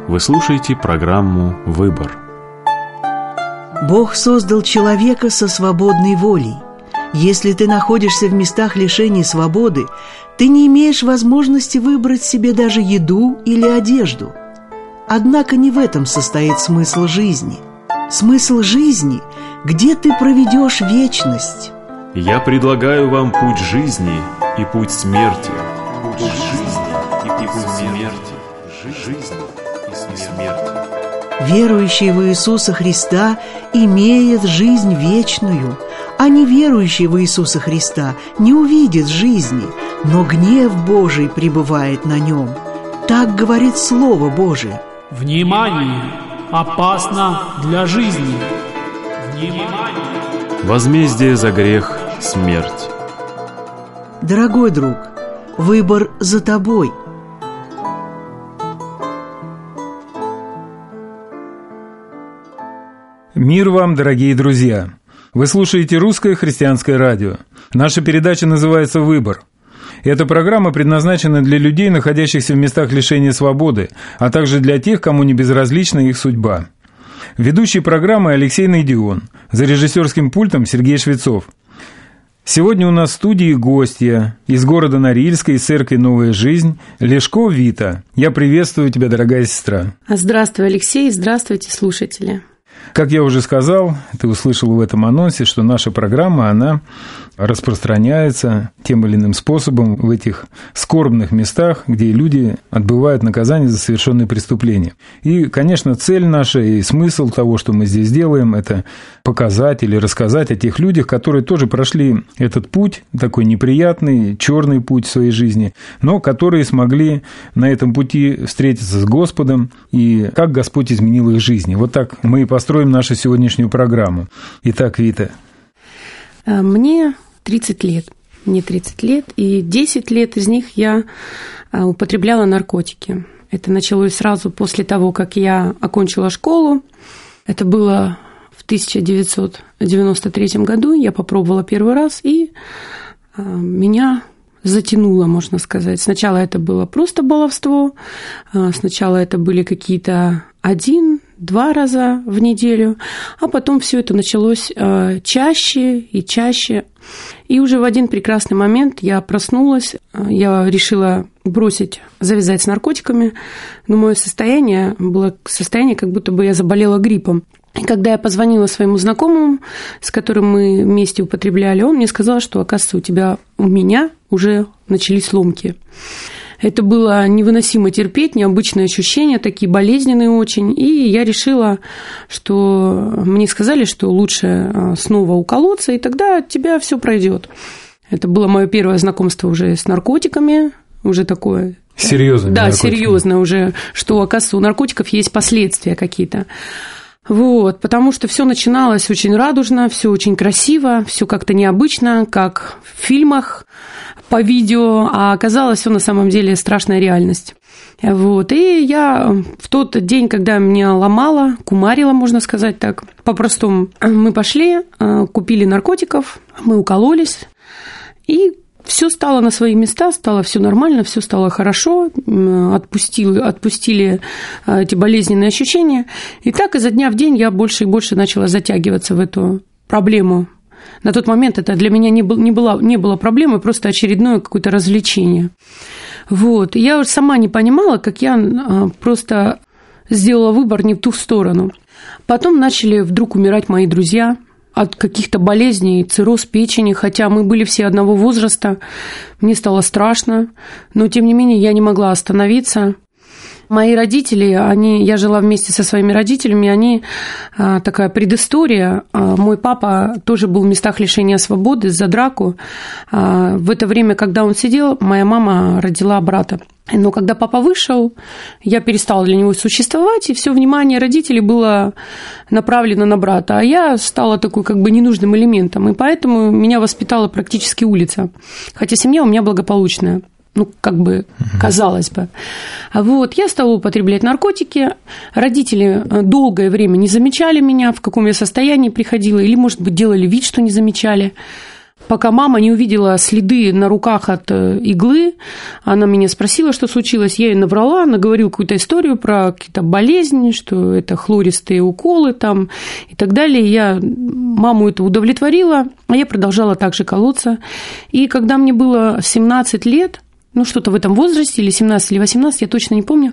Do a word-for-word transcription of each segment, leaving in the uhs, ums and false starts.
Вы слушаете программу «Выбор». Бог создал человека со свободной волей. Если ты находишься в местах лишения свободы, ты не имеешь возможности выбрать себе даже еду или одежду. Однако не в этом состоит смысл жизни. Смысл жизни – где ты проведешь вечность. Я предлагаю вам путь жизни и путь смерти. Путь жизни и путь смерти. Жизнь и смерть. Верующий в Иисуса Христа имеет жизнь вечную, а неверующий в Иисуса Христа не увидит жизни, но гнев Божий пребывает на нем. Так говорит Слово Божие. Внимание! Опасно для жизни! Внимание! Возмездие за грех – смерть. Дорогой друг, выбор за тобой. Мир вам, дорогие друзья! Вы слушаете Русское христианское радио. Наша передача называется «Выбор». Эта программа предназначена для людей, находящихся в местах лишения свободы, а также для тех, кому не безразлична их судьба. Ведущий программы Алексей Найдион, за режиссерским пультом Сергей Швецов. Сегодня у нас в студии гостья из города Норильска, из церкви «Новая жизнь» Лешко Вита. Я приветствую тебя, дорогая сестра. Здравствуй, Алексей, здравствуйте, слушатели. Как я уже сказал, ты услышал в этом анонсе, что наша программа, она распространяется тем или иным способом в этих скорбных местах, где люди отбывают наказание за совершенные преступления. И, конечно, цель наша и смысл того, что мы здесь делаем, это показать или рассказать о тех людях, которые тоже прошли этот путь, такой неприятный, черный путь в своей жизни, но которые смогли на этом пути встретиться с Господом, и как Господь изменил их жизни. Вот так мы и построим нашу сегодняшнюю программу. Итак, Вита. Мне тридцать лет. Мне тридцать лет, и десять лет из них я употребляла наркотики. Это началось сразу после того, как я окончила школу. Это было в тысяча девятьсот девяносто третьем году. Я попробовала первый раз, и меня затянуло, можно сказать. Сначала это было просто баловство, сначала это были какие-то один, два раза в неделю, а потом все это началось чаще и чаще. И уже в один прекрасный момент я проснулась, я решила бросить, завязать с наркотиками, но мое состояние было состояние, как будто бы я заболела гриппом. И когда я позвонила своему знакомому, с которым мы вместе употребляли, он мне сказал, что, оказывается, у тебя, у меня уже начались ломки. Это было невыносимо терпеть, необычные ощущения, такие болезненные очень. И я решила, что мне сказали, что лучше снова уколоться, и тогда от тебя все пройдет. Это было мое первое знакомство уже с наркотиками, уже такое. Серьезно? Да, серьезно уже, что, оказывается, у наркотиков есть последствия какие-то. Вот, потому что все начиналось очень радужно, все очень красиво, все как-то необычно, как в фильмах, по видео, а оказалось все на самом деле страшная реальность. Вот, и я в тот день, когда меня ломало, кумарило, можно сказать так, по-простому, мы пошли, купили наркотиков, мы укололись, и все стало на свои места, стало все нормально, все стало хорошо, отпустили, отпустили эти болезненные ощущения. И так изо дня в день я больше и больше начала затягиваться в эту проблему. На тот момент это для меня не, был, не, было, не было проблемой, просто очередное какое-то развлечение. Вот. И я сама не понимала, как я просто сделала выбор не в ту сторону. Потом начали вдруг умирать мои друзья от каких-то болезней, цирроз печени, хотя мы были все одного возраста. Мне стало страшно, но, тем не менее, я не могла остановиться. Мои родители, они, я жила вместе со своими родителями, они, такая предыстория, мой папа тоже был в местах лишения свободы за драку. В это время, когда он сидел, моя мама родила брата. Но когда папа вышел, я перестала для него существовать, и все внимание родителей было направлено на брата. А я стала такой как бы ненужным элементом, и поэтому меня воспитала практически улица. Хотя семья у меня благополучная. Ну, как бы, казалось бы. Вот, я стала употреблять наркотики. Родители долгое время не замечали меня, в каком я состоянии приходила, или, может быть, делали вид, что не замечали. пока мама не увидела следы на руках от иглы, она меня спросила, что случилось. Я ей наврала, наговорила какую-то историю про какие-то болезни, что это хлористые уколы там и так далее. Я маму это удовлетворила, а я продолжала также колоться. И когда мне было семнадцать лет, ну, что-то в этом возрасте, или семнадцать, или восемнадцать, я точно не помню,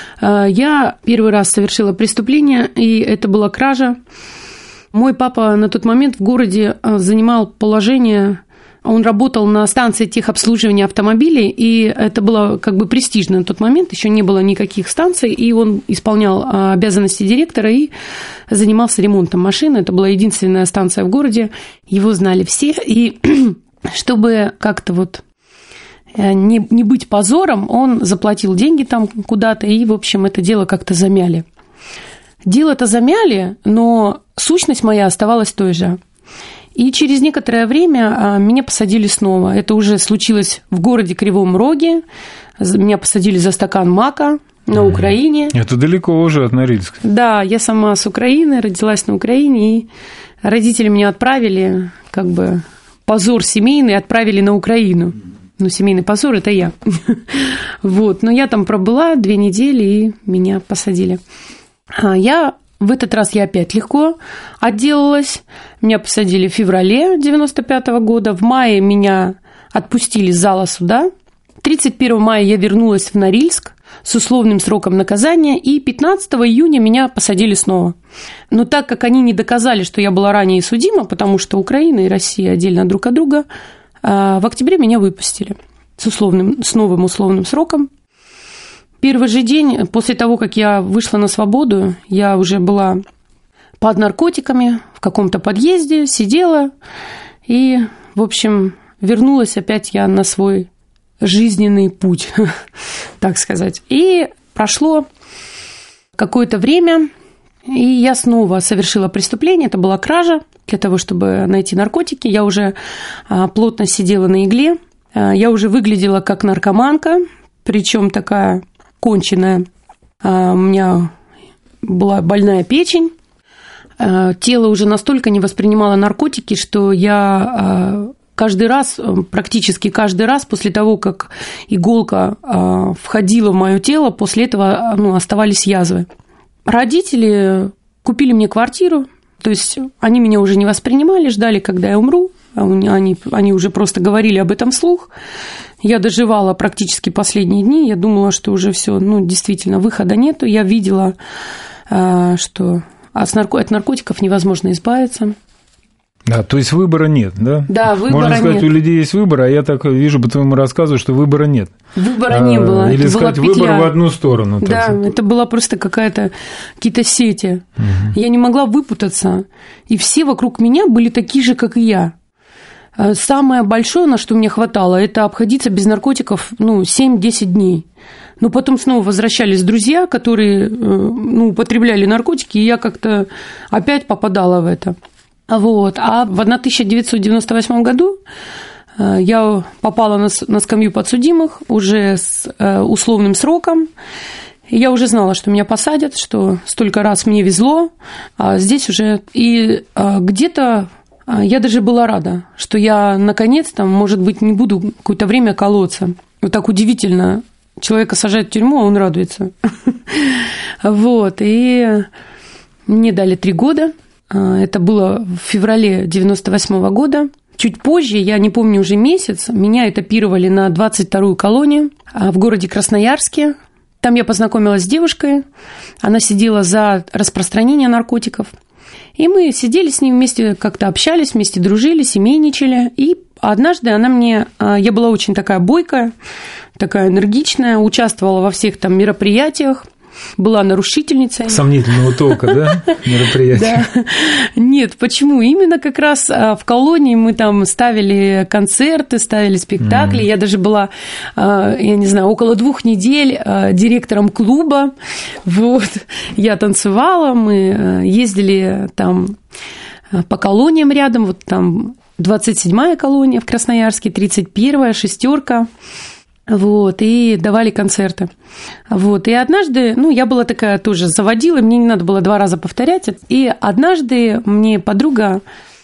я первый раз совершила преступление, и это была кража. Мой папа на тот момент в городе занимал положение, он работал на станции техобслуживания автомобилей, и это было как бы престижно на тот момент, еще не было никаких станций, и он исполнял обязанности директора и занимался ремонтом машин. Это была единственная станция в городе, его знали все, и чтобы как-то вот не, не быть позором, он заплатил деньги там куда-то, и, в общем, это дело как-то замяли. Дело-то замяли, но сущность моя оставалась той же. И через некоторое время меня посадили снова. Это уже случилось в городе Кривом Роге. Меня посадили за стакан мака на Украине. Это далеко уже от Норильска. Да, я сама с Украины, родилась на Украине, и родители меня отправили, как бы позор семейный, отправили на Украину. Ну, семейный позор – это я. Вот. Но я там пробыла две недели, и меня посадили. Я в этот раз я опять легко отделалась. Меня посадили в феврале девяносто пятого года. В мае меня отпустили с зала суда. тридцать первого мая я вернулась в Норильск с условным сроком наказания. И пятнадцатого июня меня посадили снова. Но так как они не доказали, что я была ранее судима, потому что Украина и Россия отдельно друг от друга, в октябре меня выпустили с, условным, с новым условным сроком. Первый же день после того, как я вышла на свободу, я уже была под наркотиками в каком-то подъезде, сидела и, в общем, вернулась опять я на свой жизненный путь, так сказать. И прошло какое-то время, и я снова совершила преступление, это была кража для того, чтобы найти наркотики. Я уже плотно сидела на игле, я уже выглядела как наркоманка, причем такая конченая. У меня была больная печень. Тело уже настолько не воспринимало наркотики, что я каждый раз, практически каждый раз после того, как иголка входила в мое тело, после этого ну, оставались язвы. Родители купили мне квартиру, то есть они меня уже не воспринимали, ждали, когда я умру. Они, они уже просто говорили об этом вслух. Я доживала практически последние дни. Я думала, что уже все, ну, действительно, выхода нету. Я видела, что от наркотиков невозможно избавиться. Да, то есть выбора нет, да? Да, выбора нет. Можно сказать, нет. У людей есть выбор, а я так вижу по твоему рассказу, что выбора нет. Выбора а, не было. Или это сказать, выбор в одну сторону. Да, так. Это была просто какая-то, какие-то сети. Угу. Я не могла выпутаться. И все вокруг меня были такие же, как и я. Самое большое, на что мне хватало, это обходиться без наркотиков ну, семь-десять дней. Но потом снова возвращались друзья, которые ну, употребляли наркотики, и я как-то опять попадала в это. Вот. А в тысяча девятьсот девяносто восьмом году я попала на скамью подсудимых уже с условным сроком. Я уже знала, что меня посадят, что столько раз мне везло, а здесь уже... И где-то я даже была рада, что я наконец-то, может быть, не буду какое-то время колоться. Вот так удивительно. Человека сажают в тюрьму, а он радуется. Вот. И мне дали три года. Это было в феврале девяносто восьмого года. Чуть позже, я не помню уже месяц, меня этапировали на двадцать вторую колонию в городе Красноярске. Там я познакомилась с девушкой. Она сидела за распространение наркотиков. И мы сидели с ней вместе, как-то общались, вместе дружили, семейничали. И однажды она мне... Я была очень такая бойкая, такая энергичная, участвовала во всех там мероприятиях. Была нарушительницей. Сомнительного толка, да, мероприятия? Да. Нет, почему? Именно как раз в колонии мы там ставили концерты, ставили спектакли. Mm. Я даже была, я не знаю, около двух недель директором клуба. Вот. Я танцевала, мы ездили там по колониям рядом. Вот там двадцать седьмая колония в Красноярске, тридцать первая, шестерка. Вот, и давали концерты. Вот, и однажды, ну, я была такая тоже заводила, мне не надо было два раза повторять. И однажды мне подруга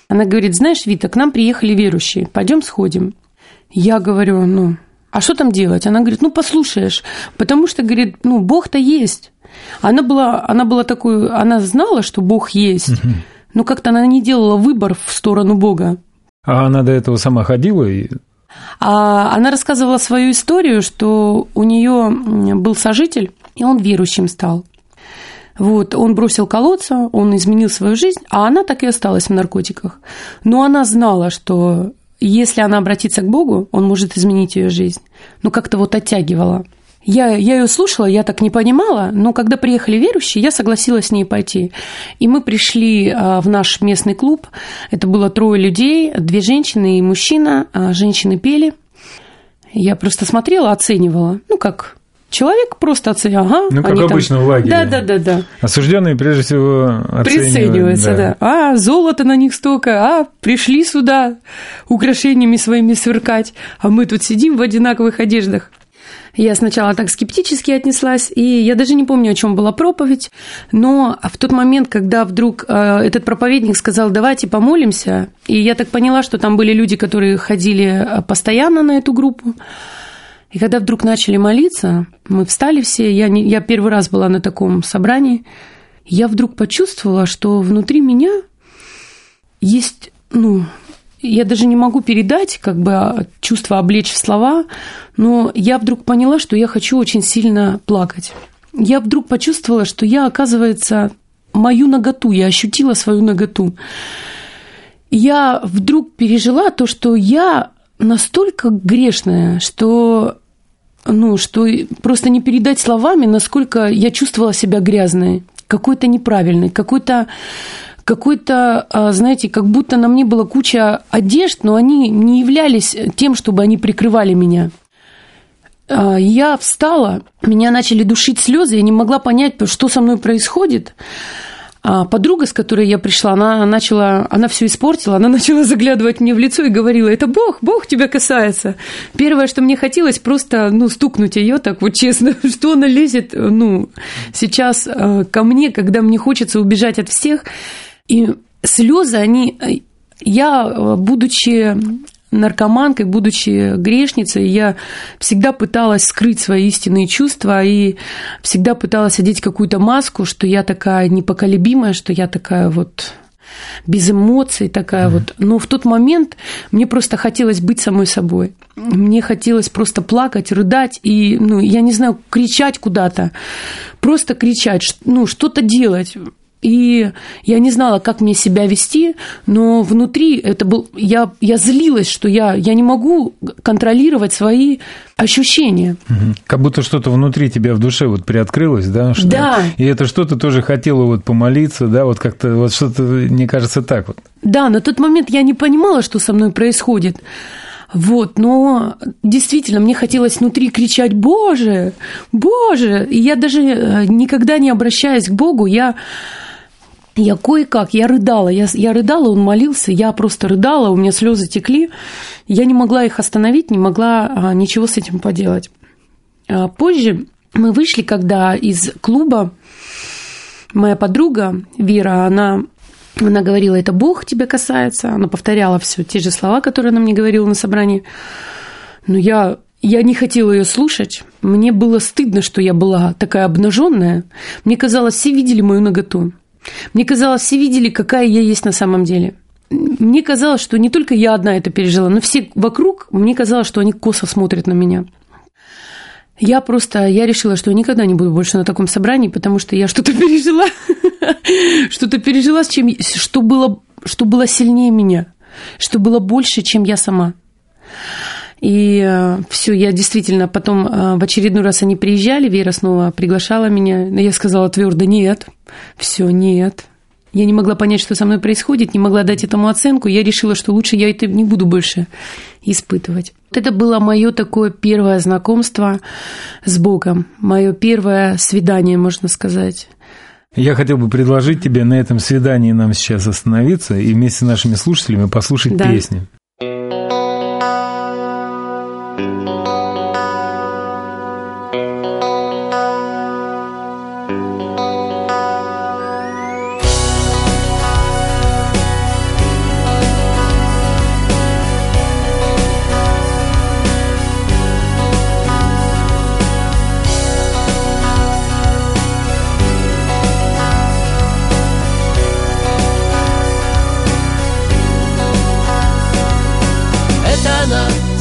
Она говорит: знаешь, Вита, к нам приехали верующие, пойдем сходим. Я говорю: ну, а что там делать? Она говорит: ну, послушаешь, потому что, говорит, ну, Бог-то есть. Она была, она была такой, она знала, что Бог есть, угу. но как-то она не делала выбор в сторону Бога. А она до этого сама ходила? И... А она рассказывала свою историю, что у нее был сожитель, и он верующим стал. Вот, он бросил колоться, он изменил свою жизнь, а она так и осталась в наркотиках. Но она знала, что если она обратится к Богу, он может изменить ее жизнь. Ну, как-то вот оттягивала. Я, я ее слушала, я так не понимала, но когда приехали верующие, я согласилась с ней пойти. И мы пришли в наш местный клуб. Это было трое людей, две женщины и мужчина. Женщины пели. Я просто смотрела, оценивала. Ну, как... Человек просто оценивает, ага. Ну, как обычно там... в лагере. Да, да, да, да. Осужденные, прежде всего, оценивают. Прицениваются, да. да. А, золото на них столько, а, пришли сюда украшениями своими сверкать, а мы тут сидим в одинаковых одеждах. Я сначала так скептически отнеслась, и я даже не помню, о чем была проповедь, но в тот момент, когда вдруг этот проповедник сказал: давайте помолимся, и я так поняла, что там были люди, которые ходили постоянно на эту группу. И когда вдруг начали молиться, мы встали все, я, не, я первый раз была на таком собрании, я вдруг почувствовала, что внутри меня есть, ну, я даже не могу передать, как бы чувство облечь в слова, но я вдруг поняла, что я хочу очень сильно плакать. Я вдруг почувствовала, что я, оказывается, мою наготу, я ощутила свою наготу. Я вдруг пережила то, что я... настолько грешная, что, ну, что просто не передать словами, насколько я чувствовала себя грязной, какой-то неправильной, какой-то, какой-то, знаете, как будто на мне была куча одежд, но они не являлись тем, чтобы они прикрывали меня. Я встала, меня начали душить слезы, я не могла понять, что со мной происходит. А подруга, с которой я пришла, она начала, она все испортила, она начала заглядывать мне в лицо и говорила: это Бог, Бог тебя касается. Первое, что мне хотелось, просто, ну, стукнуть ее так вот честно, что она лезет, ну, сейчас ко мне, когда мне хочется убежать от всех. И слезы, они, я, будучи наркоманкой, будучи грешницей, я всегда пыталась скрыть свои истинные чувства и всегда пыталась одеть какую-то маску, что я такая непоколебимая, что я такая вот без эмоций, такая mm-hmm. вот. Но в тот момент мне просто хотелось быть самой собой. Мне хотелось просто плакать, рыдать и, ну, я не знаю, кричать куда-то. Просто кричать, ну, что-то делать. И я не знала, как мне себя вести, но внутри это был... Я, я злилась, что я, я не могу контролировать свои ощущения. Угу. Как будто что-то внутри тебя в душе вот приоткрылось, да? Что... Да. И это что-то тоже хотело вот помолиться, да? Вот как-то вот что-то, мне кажется, так вот. Да, на тот момент я не понимала, что со мной происходит. Вот, но действительно мне хотелось внутри кричать: «Боже, Боже!» И я даже никогда не обращаясь к Богу, я... Я кое-как, я рыдала, я, я рыдала, он молился, я просто рыдала, у меня слезы текли, я не могла их остановить, не могла а, ничего с этим поделать. А позже мы вышли, когда из клуба моя подруга Вера, она, она говорила: это Бог тебя касается, она повторяла все те же слова, которые она мне говорила на собрании, но я... Я не хотела ее слушать, мне было стыдно, что я была такая обнаженная, мне казалось, все видели мою наготу. Мне казалось, все видели, какая я есть на самом деле. Мне казалось, что не только я одна это пережила, но все вокруг, мне казалось, что они косо смотрят на меня. Я просто, я решила, что я никогда не буду больше на таком собрании, потому что я что-то пережила, что-то пережила, с чем, что было, что было сильнее меня, что было больше, чем я сама. И все, я действительно потом в очередной раз они приезжали, Вера снова приглашала меня, но я сказала твердо: нет, все, нет. Я не могла понять, что со мной происходит, не могла дать этому оценку. Я решила, что лучше я это не буду больше испытывать. Это было мое такое первое знакомство с Богом, мое первое свидание, можно сказать. Я хотел бы предложить тебе на этом свидании нам сейчас остановиться и вместе с нашими слушателями послушать да. песни.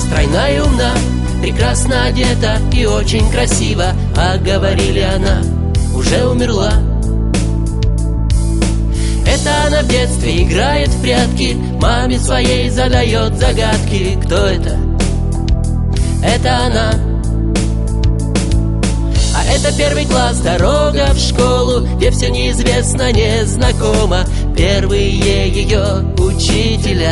стройна и умна, прекрасно одета и очень красива, а говорили, она уже умерла. Это она в детстве играет в прятки, маме своей задает загадки. Кто это? Это она. А это первый класс, дорога в школу, где все неизвестно, незнакомо. Первые ее учителя.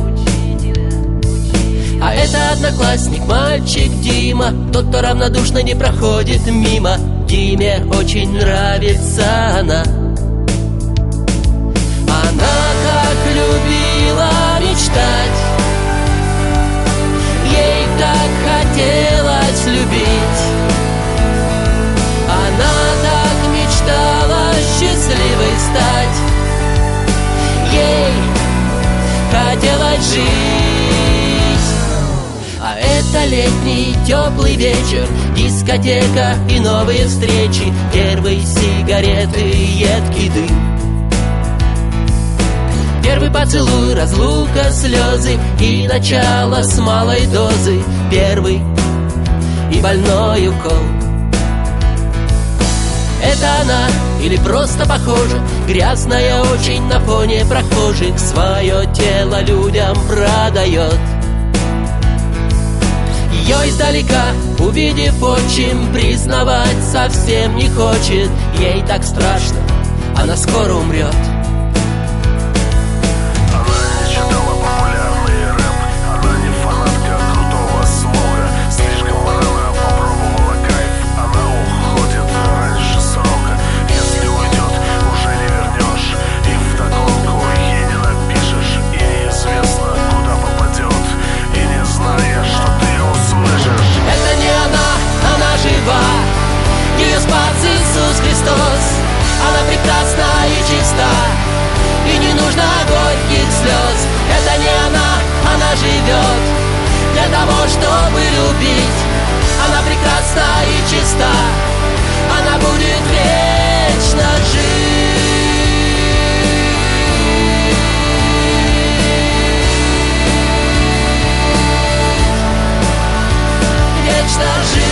А это одноклассник, мальчик Дима, тот, кто равнодушно не проходит мимо. Диме очень нравится она. Она так любила мечтать, ей так хотелось любить. Она так мечтала счастливой стать, ей хотелось жить. А это летний теплый вечер, дискотека и новые встречи, первые сигареты, едкий дым. Первый поцелуй, разлука, слезы и начало с малой дозы, первый и больной укол. Это она или просто похожа, грязная очень на фоне прохожих, свое тело людям продает. Ее издалека, увидев отчим, признавать совсем не хочет. Ей так страшно, она скоро умрет. Ее спас Иисус Христос, она прекрасна и чиста, и не нужно горьких слез. Это не она, она живет для того, чтобы любить. Она прекрасна и чиста, она будет вечно жить. Вечно жить.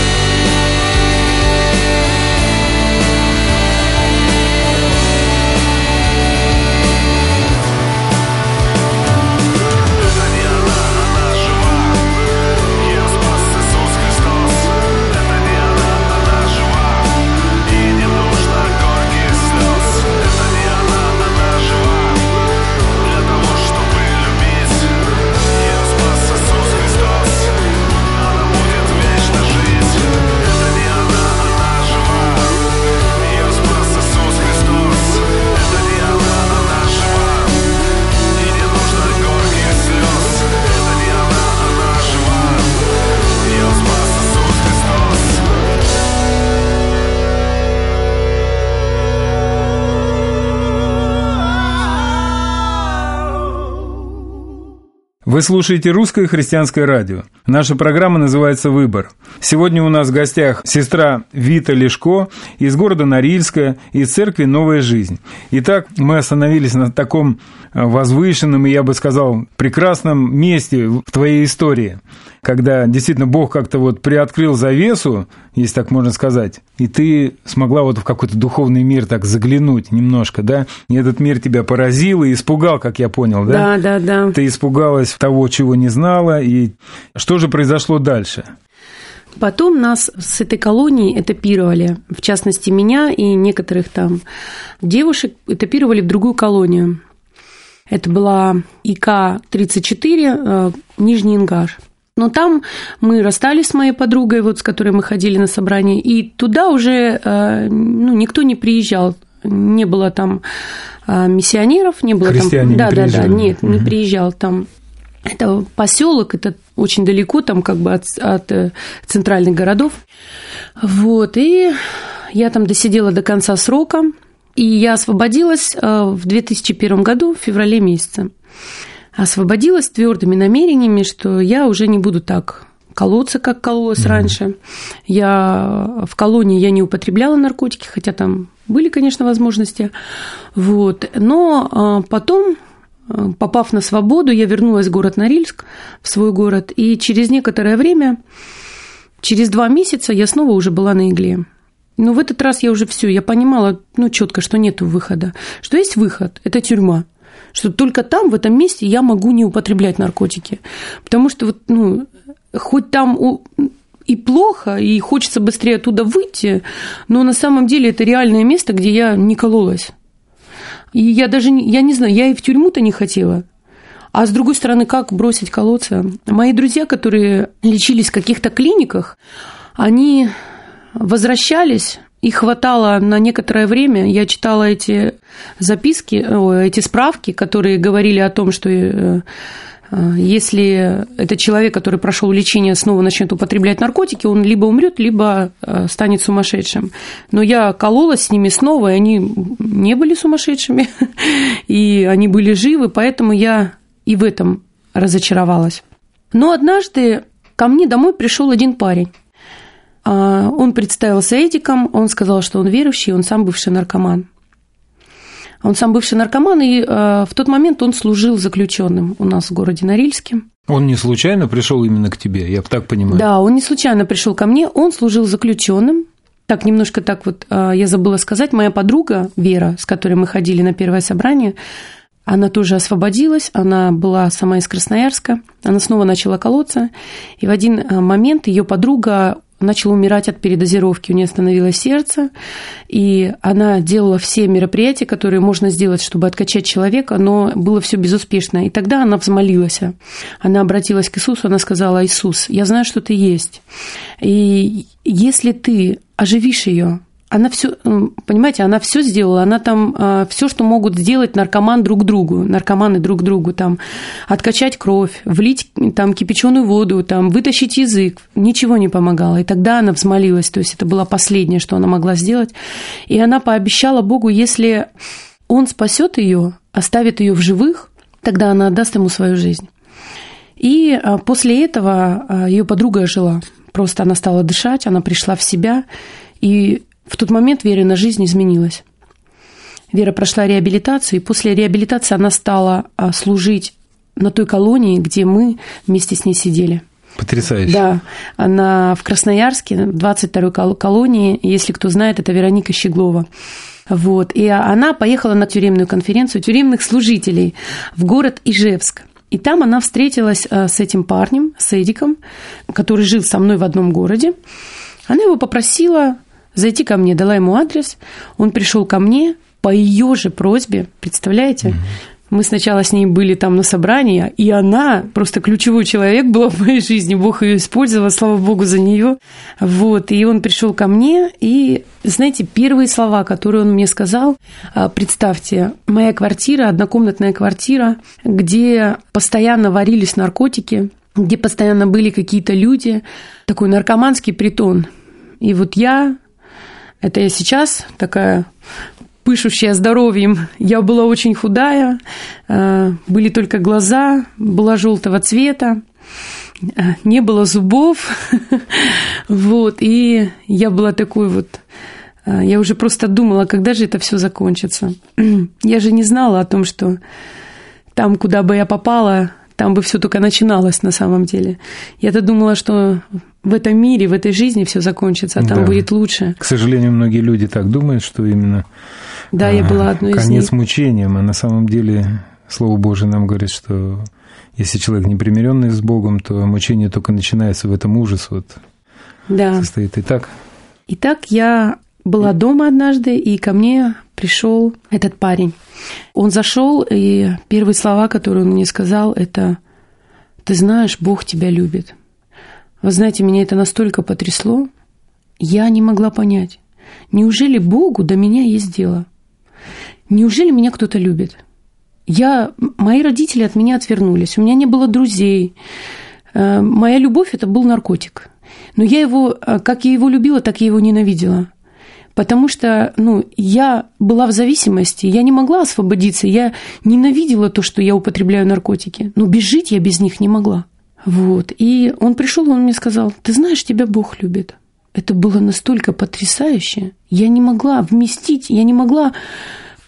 Вы слушаете «Русское христианское радио». Наша программа называется «Выбор». Сегодня у нас в гостях сестра Вита Лешко из города Норильска, из церкви «Новая жизнь». Итак, мы остановились на таком возвышенном и, я бы сказал, прекрасном месте в твоей истории, когда действительно Бог как-то вот приоткрыл завесу, если так можно сказать, и ты смогла вот в какой-то духовный мир так заглянуть немножко, да? И этот мир тебя поразил и испугал, как я понял, да? Да, да, да. Ты испугалась того, чего не знала, и что же произошло дальше? Потом нас с этой колонии этапировали, в частности, меня и некоторых там девушек этапировали в другую колонию. Это была И К тридцать четыре, Нижний Ингаш. Но там мы расстались с моей подругой, вот, с которой мы ходили на собрание, и туда уже ну, никто не приезжал. Не было там миссионеров, не было Христиане там... не да, приезжали. Да, да, нет, угу. не приезжал там. Это поселок, это очень далеко там как бы от, от центральных городов. Вот, и я там досидела до конца срока, и я освободилась в две тысячи первом году, в феврале месяце. Освободилась твердыми намерениями, что я уже не буду так колоться, как кололась mm-hmm. раньше. Я в колонии я не употребляла наркотики, хотя там были, конечно, возможности. Вот. Но потом попав на свободу, я вернулась в город Норильск, в свой город, и через некоторое время, через два месяца, я снова уже была на игле. Но в этот раз я уже все, я понимала, ну, четко, что нет выхода, что есть выход, это тюрьма, что только там, в этом месте, я могу не употреблять наркотики, потому что вот, ну, хоть там и плохо, и хочется быстрее оттуда выйти, но на самом деле это реальное место, где я не кололась. И я даже, не, я не знаю, я и в тюрьму-то не хотела. А с другой стороны, как бросить колоться? Мои друзья, которые лечились в каких-то клиниках, они возвращались, их хватало на некоторое время. Я читала эти записки, эти справки, которые говорили о том, что если этот человек, который прошел лечение, снова начнет употреблять наркотики, он либо умрет, либо станет сумасшедшим. Но я кололась с ними снова, и они не были сумасшедшими, и они были живы, поэтому я и в этом разочаровалась. Но однажды ко мне домой пришел один парень. Он представился Эдиком, он сказал, что он верующий, он сам бывший наркоман. Он сам бывший наркоман, и в тот момент он служил заключенным у нас в городе Норильске. Он не случайно пришел именно к тебе, я так понимаю? Да, он не случайно пришел ко мне, он служил заключенным. Так, немножко так вот я забыла сказать, моя подруга Вера, с которой мы ходили на первое собрание, она тоже освободилась, она была сама из Красноярска, она снова начала колоться, и в один момент ее подруга начала умирать от передозировки, у нее остановилось сердце, и она делала все мероприятия, которые можно сделать, чтобы откачать человека, но было все безуспешно. И тогда она взмолилась, она обратилась к Иисусу, она сказала: «Иисус, я знаю, что ты есть, и если ты оживишь ее». Она все, понимаете, она все сделала, она там все, что могут сделать наркоман друг другу, наркоманы друг другу, там, откачать кровь, влить там кипяченую воду, там, вытащить язык, ничего не помогало. И тогда она взмолилась, то есть это было последнее, что она могла сделать. И она пообещала Богу, если Он спасет ее, оставит ее в живых, тогда она отдаст Ему свою жизнь. И после этого ее подруга ожила. Просто она стала дышать, она пришла в себя, и в тот момент Верина жизнь изменилась. Вера прошла реабилитацию, и после реабилитации она стала служить на той колонии, где мы вместе с ней сидели. Потрясающе. Да, она в Красноярске, в двадцать второй колонии, если кто знает, это Вероника Щеглова. Вот. И она поехала на тюремную конференцию тюремных служителей в город Ижевск. И там она встретилась с этим парнем, с Эдиком, который жил со мной в одном городе. Она его попросила зайти ко мне, дала ему адрес, он пришел ко мне по ее же просьбе, представляете? Mm-hmm. Мы сначала с ней были там на собрании, и она просто ключевой человек была в моей жизни, Бог ее использовал, слава Богу за нее. Вот, и он пришел ко мне, и, знаете, первые слова, которые он мне сказал, представьте, моя квартира, однокомнатная квартира, где постоянно варились наркотики, где постоянно были какие-то люди, такой наркоманский притон. И вот я... Это я сейчас такая пышущая здоровьем. Я была очень худая, были только глаза, была желтого цвета, не было зубов. Вот, и я была такой вот... Я уже просто думала, когда же это все закончится. Я же не знала о том, что там, куда бы я попала, там бы все только начиналось на самом деле. Я-то думала, что в этом мире, в этой жизни все закончится, а там да. будет лучше. К сожалению, многие люди так думают, что именно да, я была одной из них. Конец мучениям, а на самом деле Слово Божие нам говорит, что если человек непримиренный с Богом, то мучение только начинается в этом ужас вот да. состоит. Итак? Итак, я была дома однажды, и ко мне пришел этот парень. Он зашел, и первые слова, которые он мне сказал, это: «Ты знаешь, Бог тебя любит». Вы знаете, меня это настолько потрясло, я не могла понять, неужели Богу до меня есть дело? Неужели меня кто-то любит? Я, мои родители от меня отвернулись, у меня не было друзей. Моя любовь – это был наркотик. Но я его, как я его любила, так я его ненавидела. Потому что ну, я была в зависимости, я не могла освободиться, я ненавидела то, что я употребляю наркотики. Но без жить я без них не могла. Вот. И он пришел, он мне сказал: «Ты знаешь, тебя Бог любит». Это было настолько потрясающе. Я не могла вместить, я не могла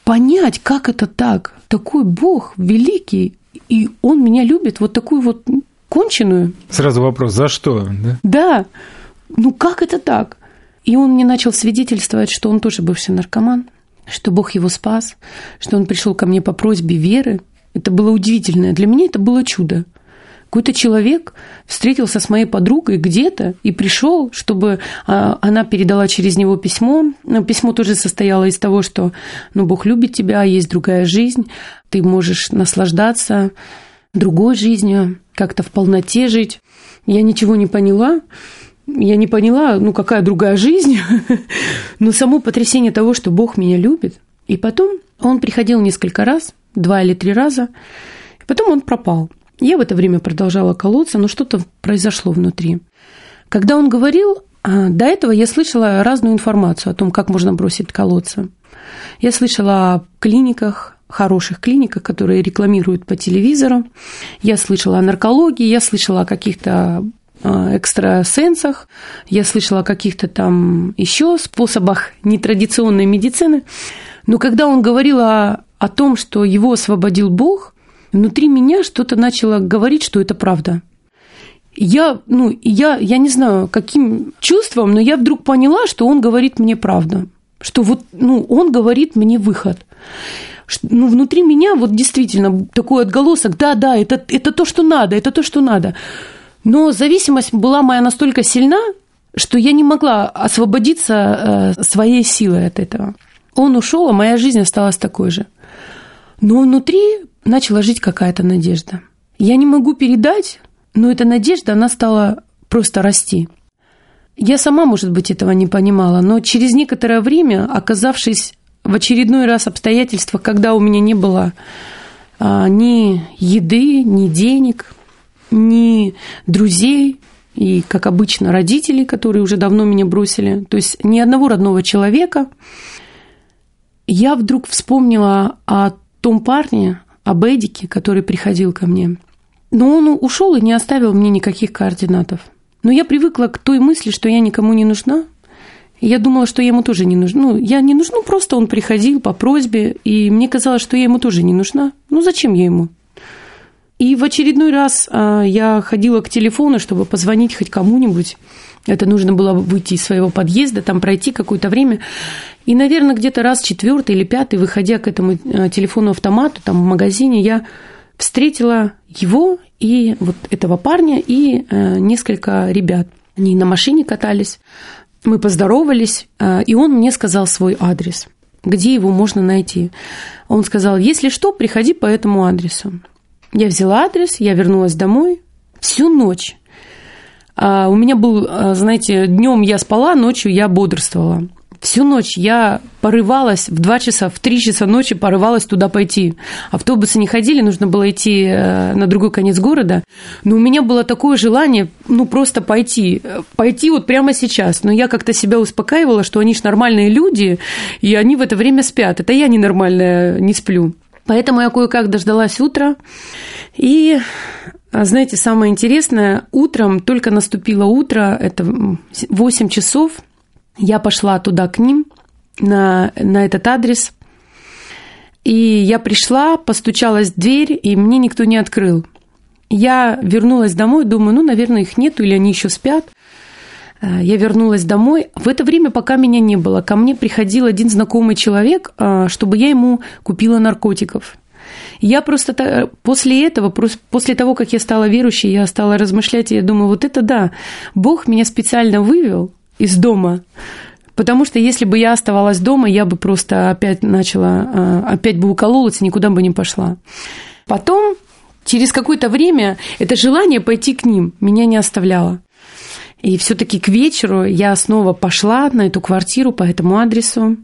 понять, как это так. Такой Бог великий, и Он меня любит, вот такую вот конченую. Сразу вопрос, за что? Да, да. Ну как это так? И он мне начал свидетельствовать, что он тоже бывший наркоман, что Бог его спас, что он пришел ко мне по просьбе веры. Это было удивительно. Для меня это было чудо. Какой-то человек встретился с моей подругой где-то и пришел, чтобы она передала через него письмо. Письмо тоже состояло из того, что ну, Бог любит тебя, есть другая жизнь, ты можешь наслаждаться другой жизнью, как-то в полноте жить. Я ничего не поняла. Я не поняла, ну, какая другая жизнь, но само потрясение того, что Бог меня любит. И потом он приходил несколько раз, два или три раза, и потом он пропал. Я в это время продолжала колоться, но что-то произошло внутри. Когда он говорил, до этого я слышала разную информацию о том, как можно бросить колоться. Я слышала о клиниках, хороших клиниках, которые рекламируют по телевизору. Я слышала о наркологии, я слышала о каких-то экстрасенсах, я слышала о каких-то там еще способах нетрадиционной медицины. Но когда он говорил о, о том, что его освободил Бог, внутри меня что-то начало говорить, что это правда. Я, ну, я, я не знаю, каким чувством, но я вдруг поняла, что он говорит мне правду. Что вот, ну, он говорит мне выход. Ну, внутри меня вот действительно такой отголосок, да-да, это, это то, что надо, это то, что надо. Но зависимость была моя настолько сильна, что я не могла освободиться своей силой от этого. Он ушел, а моя жизнь осталась такой же. Но внутри начала жить какая-то надежда. Я не могу передать, но эта надежда, она стала просто расти. Я сама, может быть, этого не понимала, но через некоторое время, оказавшись в очередной раз в обстоятельствах, когда у меня не было ни еды, ни денег, ни друзей, и, как обычно, родителей, которые уже давно меня бросили, то есть ни одного родного человека, я вдруг вспомнила о том парне, об Эдике, который приходил ко мне. Но он ушел и не оставил мне никаких координатов. Но я привыкла к той мысли, что я никому не нужна. И я думала, что я ему тоже не нужна. Ну, я не нужна, просто он приходил по просьбе, и мне казалось, что я ему тоже не нужна. Ну, зачем я ему? И в очередной раз я ходила к телефону, чтобы позвонить хоть кому-нибудь. Это нужно было выйти из своего подъезда, там пройти какое-то время. И, наверное, где-то раз четвертый или пятый, выходя к этому телефону-автомату, там в магазине, я встретила его и вот этого парня и несколько ребят. Они на машине катались, мы поздоровались, и он мне сказал свой адрес, где его можно найти. Он сказал, если что, приходи по этому адресу. Я взяла адрес, я вернулась домой всю ночь. У меня был, знаете, днем я спала, ночью я бодрствовала. Всю ночь я порывалась, в два часа, в три часа ночи порывалась туда пойти. Автобусы не ходили, нужно было идти на другой конец города. Но у меня было такое желание, ну, просто пойти. Пойти вот прямо сейчас. Но я как-то себя успокаивала, что они ж нормальные люди, и они в это время спят. Это я ненормальная, не сплю. Поэтому я кое-как дождалась утра. И, знаете, самое интересное, утром, только наступило утро, это восемь часов, я пошла туда к ним, на, на этот адрес. И я пришла, постучалась в дверь, и мне никто не открыл. Я вернулась домой, думаю, ну, наверное, их нету, или они еще спят. Я вернулась домой. В это время, пока меня не было, ко мне приходил один знакомый человек, чтобы я ему купила наркотиков. Я просто после этого, после того, как я стала верующей, я стала размышлять, и я думаю, вот это да, Бог меня специально вывел из дома, потому что если бы я оставалась дома, я бы просто опять начала, опять бы укололась и никуда бы не пошла. Потом, через какое-то время, это желание пойти к ним меня не оставляло. И все-таки к вечеру я снова пошла на эту квартиру по этому адресу.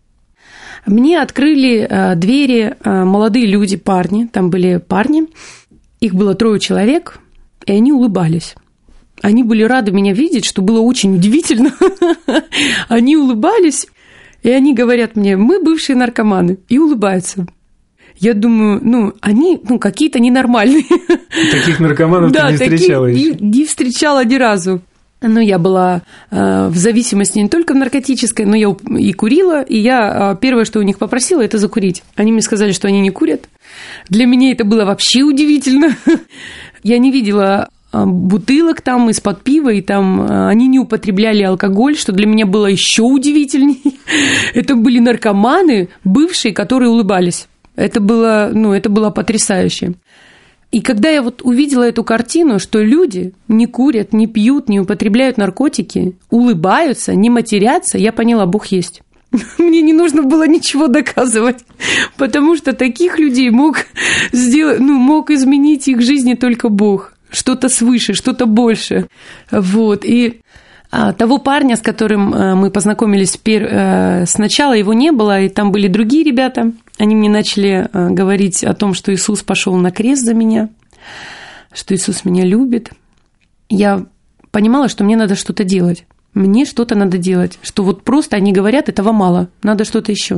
Мне открыли двери молодые люди, парни. Там были парни. Их было трое человек, и они улыбались. Они были рады меня видеть, что было очень удивительно. Они улыбались, и они говорят мне, мы бывшие наркоманы, и улыбаются. Я думаю, ну, они ну, какие-то ненормальные. Таких наркоманов ты не встречала еще? Да, таких не встречала ни разу. Но я была э, в зависимости не только наркотической, но я и курила, и я э, первое, что у них попросила, это закурить. Они мне сказали, что они не курят. Для меня это было вообще удивительно. Я не видела бутылок там из-под пива, и там они не употребляли алкоголь, что для меня было еще удивительнее. Это были наркоманы, бывшие, которые улыбались. Это было, ну, это было потрясающе. И когда я вот увидела эту картину, что люди не курят, не пьют, не употребляют наркотики, улыбаются, не матерятся, я поняла, Бог есть. Мне не нужно было ничего доказывать, потому что таких людей мог сделать, ну, мог изменить их жизни только Бог. Что-то свыше, что-то больше. Вот. И а, того парня, с которым а, мы познакомились пер... а, сначала, его не было, и там были другие ребята. Они мне начали а, говорить о том, что Иисус пошел на крест за меня, что Иисус меня любит. Я понимала, что мне надо что-то делать. Мне что-то надо делать. Что вот просто они говорят, этого мало, надо что-то еще.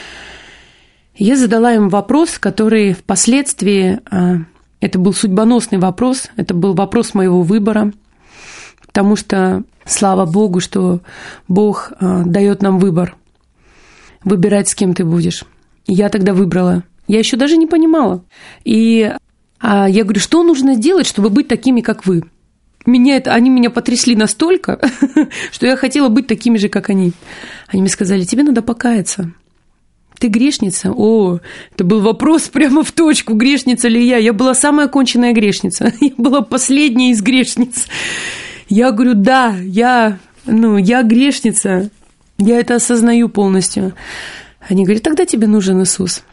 Я задала им вопрос, который впоследствии... А, Это был судьбоносный вопрос, это был вопрос моего выбора, потому что, слава Богу, что Бог дает нам выбор, выбирать, с кем ты будешь. Я тогда выбрала, я еще даже не понимала. И я говорю, что нужно сделать, чтобы быть такими, как вы? Меня это, они меня потрясли настолько, что я хотела быть такими же, как они. Они мне сказали, тебе надо покаяться. Ты грешница? О, это был вопрос прямо в точку, грешница ли я. Я была самая конченная грешница. Я была последняя из грешниц. Я говорю, да, я, ну, я грешница. Я это осознаю полностью. Они говорят, тогда тебе нужен Иисус.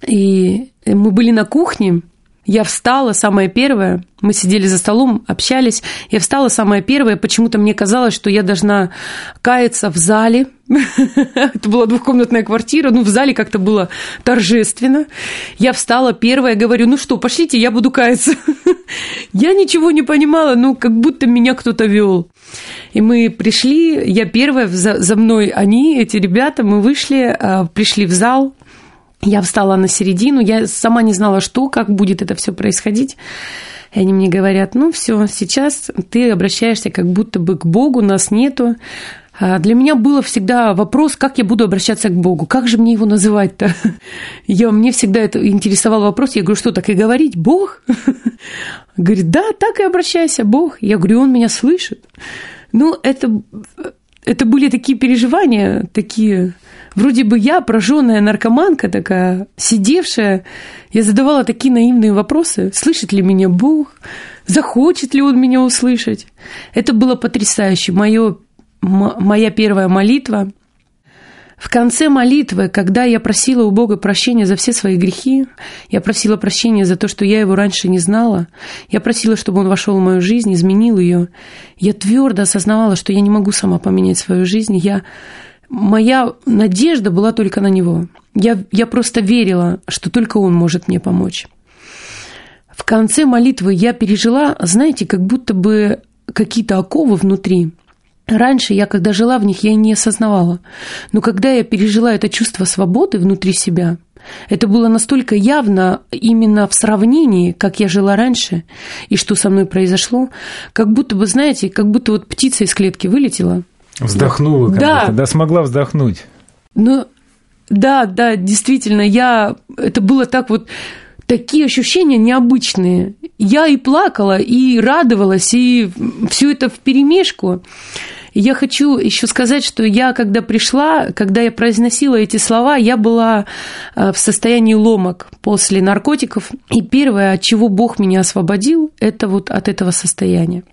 И мы были на кухне. Я встала, самая первая, мы сидели за столом, общались, я встала самая первая, почему-то мне казалось, что я должна каяться в зале, это была двухкомнатная квартира, ну в зале как-то было торжественно, я встала первая, говорю, ну что, пошлите, я буду каяться, я ничего не понимала, ну как будто меня кто-то вел. И мы пришли, я первая, за, за мной они, эти ребята, мы вышли, пришли в зал. Я встала на середину, я сама не знала, что, как будет это все происходить. И они мне говорят, ну все, сейчас ты обращаешься как будто бы к Богу, нас нету. А для меня был всегда вопрос, как я буду обращаться к Богу, как же мне его называть-то? Я, мне всегда это интересовал вопрос, я говорю, что так и говорить, Бог? Говорит, да, так и обращайся, Бог. Я говорю, Он меня слышит. Ну, это, это были такие переживания, такие... Вроде бы я, прожженная наркоманка такая, сидевшая, я задавала такие наивные вопросы. Слышит ли меня Бог? Захочет ли Он меня услышать? Это было потрясающе. Моё, м- моя первая молитва. В конце молитвы, когда я просила у Бога прощения за все свои грехи, я просила прощения за то, что я Его раньше не знала, я просила, чтобы Он вошел в мою жизнь, изменил ее. Я твердо осознавала, что я не могу сама поменять свою жизнь. Я... Моя надежда была только на Него. Я, я просто верила, что только Он может мне помочь. В конце молитвы я пережила, знаете, как будто бы какие-то оковы внутри. Раньше я, когда жила в них, я и не осознавала. Но когда я пережила это чувство свободы внутри себя, это было настолько явно именно в сравнении, как я жила раньше и что со мной произошло, как будто бы, знаете, как будто вот птица из клетки вылетела. Вздохнула, как да. будто, да, смогла вздохнуть. Ну, да, да, действительно, я... Это было так вот... Такие ощущения необычные. Я и плакала, и радовалась, и все это вперемешку. И я хочу еще сказать, что я, когда пришла, когда я произносила эти слова, я была в состоянии ломок после наркотиков. И первое, от чего Бог меня освободил, это вот от этого состояния.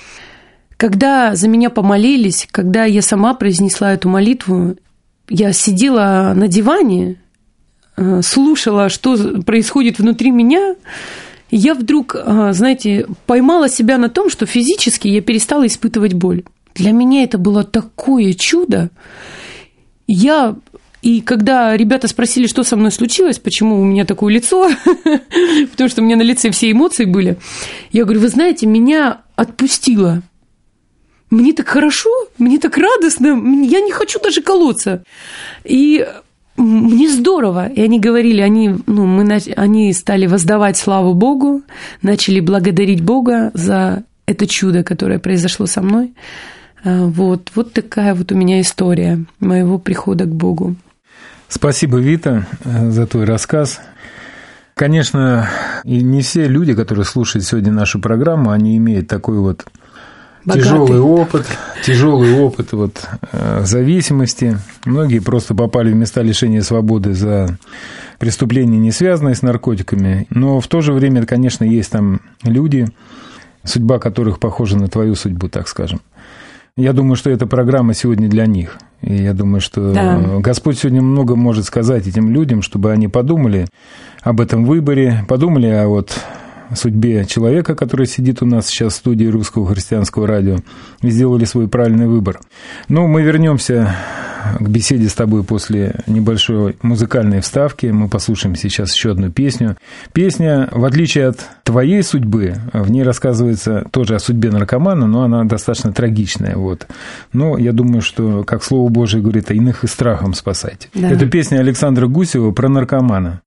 Когда за меня помолились, когда я сама произнесла эту молитву, я сидела на диване, слушала, что происходит внутри меня, и я вдруг, знаете, поймала себя на том, что физически я перестала испытывать боль. Для меня это было такое чудо. Я... И когда ребята спросили, что со мной случилось, почему у меня такое лицо, потому что у меня на лице все эмоции были, я говорю, вы знаете, меня отпустило. Мне так хорошо, мне так радостно, я не хочу даже колоться. И мне здорово. И они говорили, они, ну, мы, они стали воздавать славу Богу, начали благодарить Бога за это чудо, которое произошло со мной. Вот, вот такая вот у меня история моего прихода к Богу. Спасибо, Вита, за твой рассказ. Конечно, и не все люди, которые слушают сегодня нашу программу, они имеют такой вот богатый тяжелый опыт, тяжелый опыт вот, зависимости. Многие просто попали в места лишения свободы за преступления, не связанные с наркотиками. Но в то же время, конечно, есть там люди, судьба которых похожа на твою судьбу, так скажем. Я думаю, что эта программа сегодня для них. И я думаю, что да. Господь сегодня много может сказать этим людям, чтобы они подумали об этом выборе, подумали о вот судьбе человека, который сидит у нас сейчас в студии Русского христианского радио, и сделали свой правильный выбор. Но мы вернемся к беседе с тобой после небольшой музыкальной вставки. Мы послушаем сейчас еще одну песню. Песня, в отличие от твоей судьбы, в ней рассказывается тоже о судьбе наркомана, но она достаточно трагичная. Вот. Но я думаю, что, как Слово Божие говорит, иных и страхом спасайте. Да. Это песня Александра Гусева про наркомана.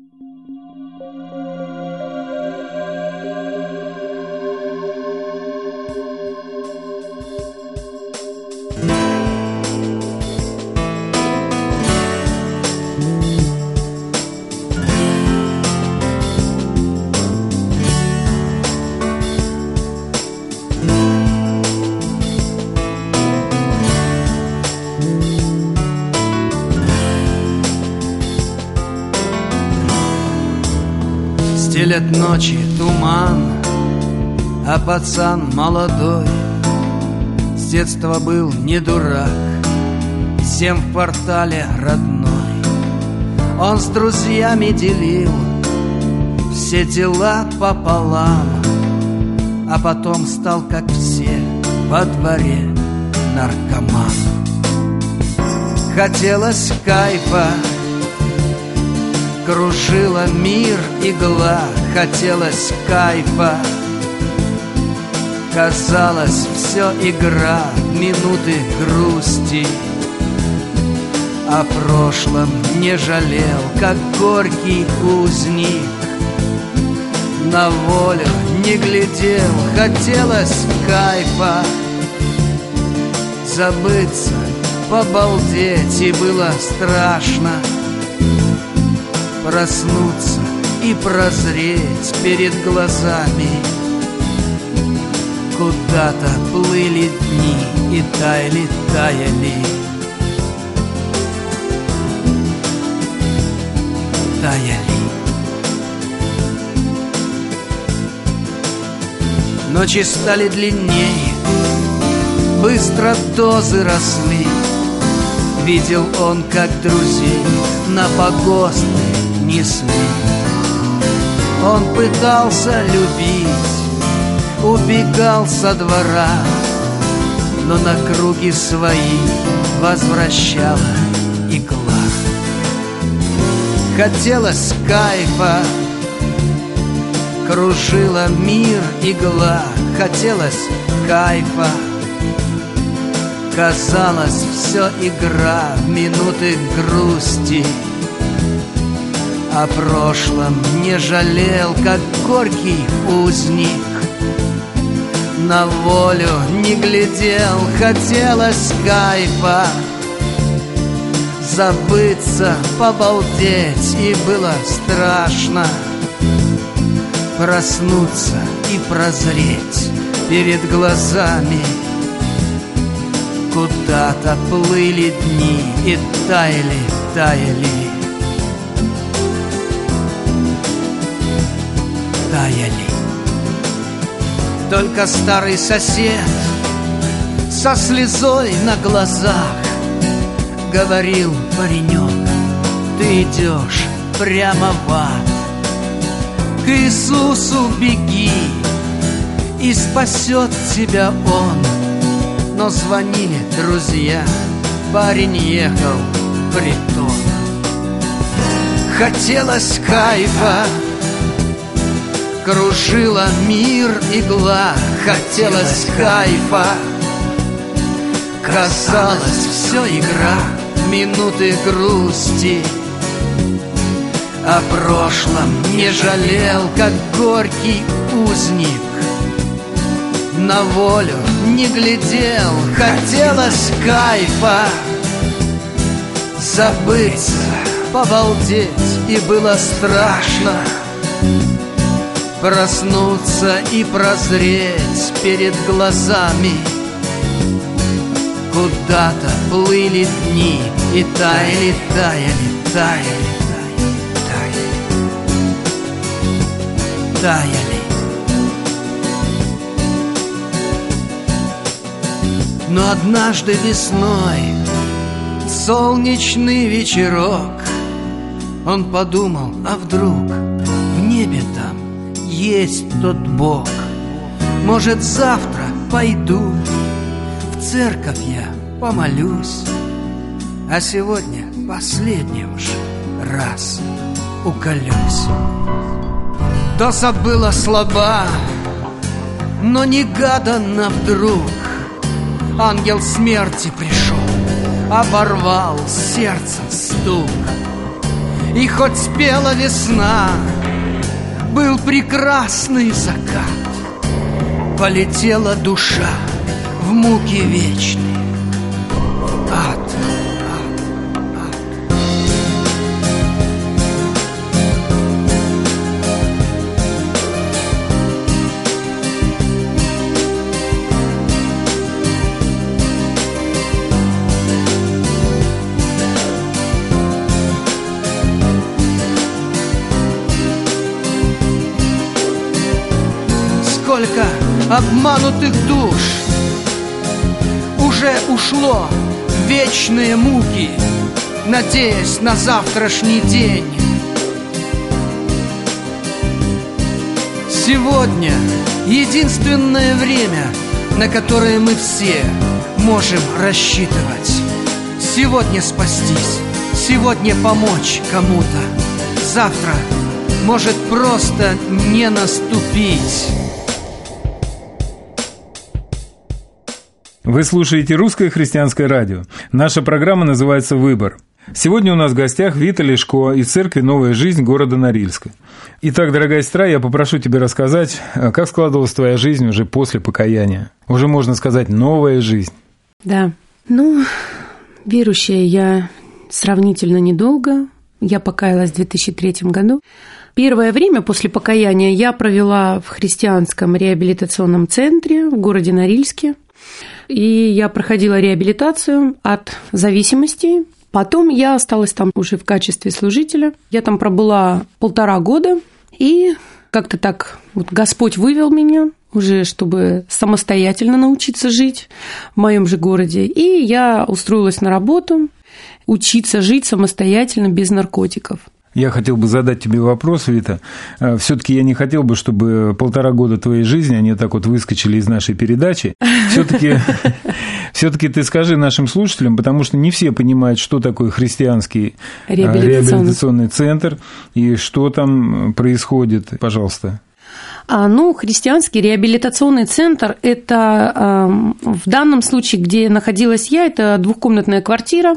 Стелет ночи туман, а пацан молодой с детства был не дурак, всем в квартале родной. Он с друзьями делил все дела пополам, а потом стал, как все, во дворе наркоман. Хотелось кайфа, кружила мир игла, хотелось кайфа. Казалось, все игра, минуты грусти. О прошлом не жалел, как горький узник. На волю не глядел, хотелось кайфа. Забыться, побалдеть, и было страшно. Проснуться и прозреть перед глазами. Куда-то плыли дни и таяли, таяли. Таяли. Ночи стали длиннее, быстро дозы росли. Видел он, как друзей на погосты несли. Он пытался любить, убегал со двора, но на круги свои возвращала игла. Хотелось кайфа, кружила мир игла. Хотелось кайфа, казалось, все игра, минуты грусти. О прошлом не жалел, как горький узник. На волю не глядел, хотелось кайфа. Забыться, побалдеть, и было страшно. Проснуться и прозреть перед глазами. Куда-то плыли дни и таяли, таяли. Таяли. Только старый сосед со слезой на глазах говорил: паренек, ты идешь прямо в ад. К Иисусу беги, и спасет тебя Он. Но звонили друзья, парень ехал в притон. Хотелось кайфа, кружила мир игла. Хотелось кайфа, казалось, все игра, минуты грусти. О прошлом не жалел, как горький узник. на волю не глядел. Хотелось кайфа, забыться, побалдеть, и было страшно проснуться и прозреть перед глазами. Куда-то плыли дни и таяли, таяли, таяли, таяли, таяли, таяли. Но однажды весной, солнечный вечерок, он подумал, а вдруг в небе там есть тот Бог. Может, завтра пойду в церковь я помолюсь, а сегодня последний уж раз уколюсь. Доза была слаба, но негаданно вдруг ангел смерти пришел, оборвал сердце стук. И хоть спела весна, был прекрасный закат, полетела душа в муки вечные, ад. Сколько обманутых душ уже ушло в вечные муки, надеясь на завтрашний день. Сегодня единственное время, на которое мы все можем рассчитывать. Сегодня спастись, сегодня помочь кому-то. Завтра может просто не наступить. Вы слушаете «Русское христианское радио». Наша программа называется «Выбор». Сегодня у нас в гостях Вита Лешко из церкви «Новая жизнь» города Норильска. Итак, дорогая сестра, я попрошу тебя рассказать, как складывалась твоя жизнь уже после покаяния. Уже можно сказать «новая жизнь». Да, ну, верующая я сравнительно недолго. Я покаялась в две тысячи третьем году. Первое время после покаяния я провела в христианском реабилитационном центре в городе Норильске. И я проходила реабилитацию от зависимостей. Потом я осталась там уже в качестве служителя. Я там пробыла полтора года. И как-то так вот Господь вывел меня уже, чтобы самостоятельно научиться жить в моем же городе. И я устроилась на работу, учиться жить самостоятельно без наркотиков. Я хотел бы задать тебе вопрос, Вита. Все-таки я не хотел бы, чтобы полтора года твоей жизни, они так вот выскочили из нашей передачи. Все-таки все-таки ты скажи нашим слушателям, потому что не все понимают, что такое христианский реабилитационный, реабилитационный центр и что там происходит. Пожалуйста. А, ну, христианский реабилитационный центр – это в данном случае, где находилась я, это двухкомнатная квартира,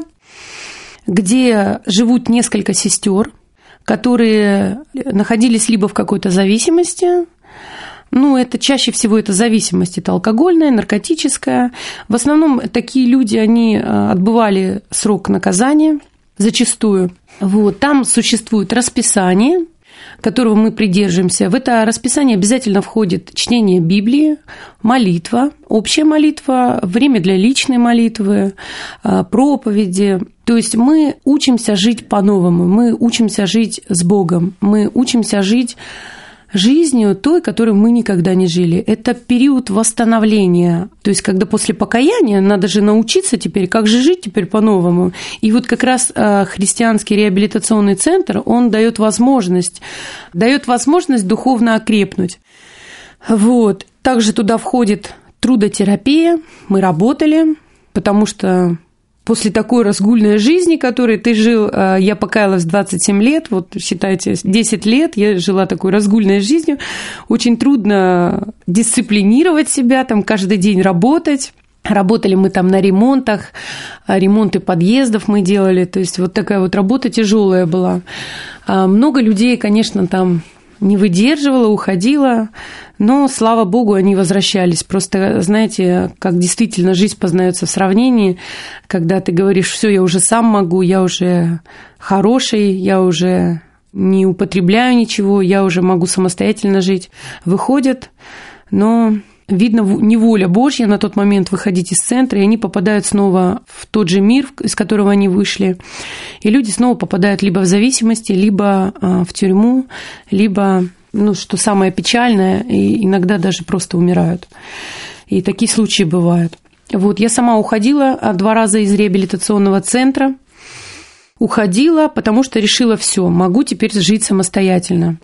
где живут несколько сестер, которые находились либо в какой-то зависимости, ну, это чаще всего это зависимость, это алкогольная, наркотическая. В основном такие люди, они отбывали срок наказания зачастую. Вот, там существует расписание, которого мы придерживаемся. В это расписание обязательно входит чтение Библии, молитва, общая молитва, время для личной молитвы, проповеди. То есть мы учимся жить по-новому, мы учимся жить с Богом, мы учимся жить жизнью той, которой мы никогда не жили. Это период восстановления. То есть, когда после покаяния надо же научиться теперь, как же жить теперь по-новому. И вот как раз христианский реабилитационный центр, он дает возможность, дает возможность духовно окрепнуть. Вот. Также туда входит трудотерапия. Мы работали, потому что после такой разгульной жизни, которой ты жил, я покаялась в двадцать семь лет, вот считайте, десять лет я жила такой разгульной жизнью, очень трудно дисциплинировать себя, там каждый день работать. Работали мы там на ремонтах, ремонты подъездов мы делали, то есть вот такая вот работа тяжелая была. Много людей, конечно, там не выдерживала, уходила, Но, слава богу, они возвращались. Просто, знаете, как действительно жизнь познается в сравнении, когда ты говоришь: все, я уже сам могу, я уже хороший, я уже не употребляю ничего, я уже могу самостоятельно жить. Выходят, но, видно, не воля Божья на тот момент выходить из центра, и они попадают снова в тот же мир, из которого они вышли. И люди снова попадают либо в зависимости, либо в тюрьму, либо... ну, что самое печальное, и иногда даже просто умирают. И такие случаи бывают. Вот, я сама уходила два раза из реабилитационного центра. Уходила, потому что решила: все, могу теперь жить самостоятельно.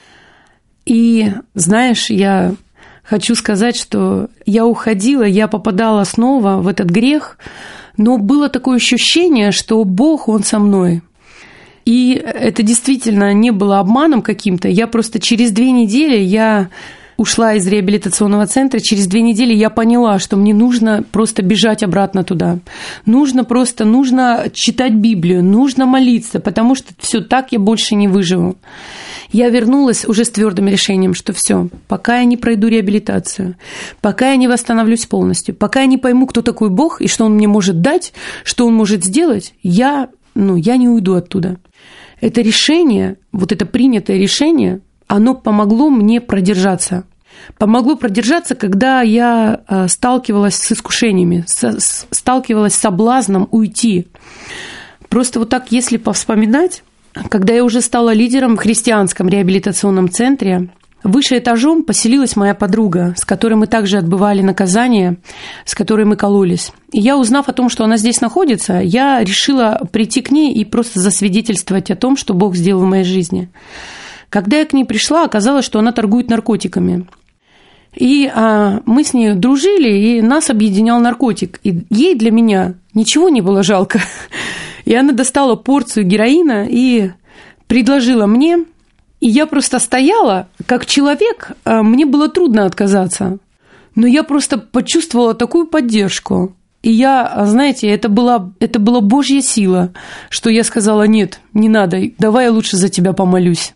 И, знаешь, я хочу сказать, что я уходила, я попадала снова в этот грех, но было такое ощущение, что Бог, Он со мной. И это действительно не было обманом каким-то. Я просто через две недели я ушла из реабилитационного центра, через две недели я поняла, что мне нужно просто бежать обратно туда. Нужно просто, нужно читать Библию, нужно молиться, потому что все так я больше не выживу. Я вернулась уже с твердым решением, что все, пока я не пройду реабилитацию, пока я не восстановлюсь полностью, пока я не пойму, кто такой Бог и что Он мне может дать, что Он может сделать, я, ну, я не уйду оттуда. Это решение, вот это принятое решение, оно помогло мне продержаться. Помогло продержаться, когда я сталкивалась с искушениями, сталкивалась с соблазном уйти. Просто вот так, если повспоминать, когда я уже стала лидером в христианском реабилитационном центре, выше этажом поселилась моя подруга, с которой мы также отбывали наказание, с которой мы кололись. И я, узнав о том, что она здесь находится, я решила прийти к ней и просто засвидетельствовать о том, что Бог сделал в моей жизни. Когда я к ней пришла, оказалось, что она торгует наркотиками. И а, мы с ней дружили, и нас объединял наркотик. И ей для меня ничего не было жалко. И она достала порцию героина и предложила мне. И я просто стояла, как человек, мне было трудно отказаться. Но я просто почувствовала такую поддержку. И я, знаете, это была, это была Божья сила, что я сказала: нет, не надо, давай я лучше за тебя помолюсь.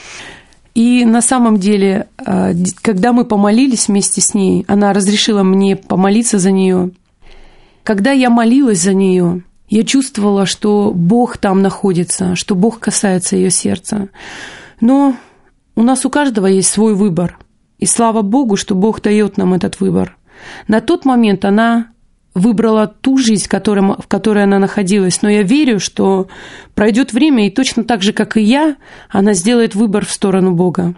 И на самом деле, когда мы помолились вместе с ней, она разрешила мне помолиться за нее. Когда я молилась за нее, я чувствовала, что Бог там находится, что Бог касается ее сердца. Но у нас у каждого есть свой выбор. И слава Богу, что Бог дает нам этот выбор. На тот момент она выбрала ту жизнь, в которой, в которой она находилась. Но я верю, что пройдет время, и точно так же, как и я, она сделает выбор в сторону Бога.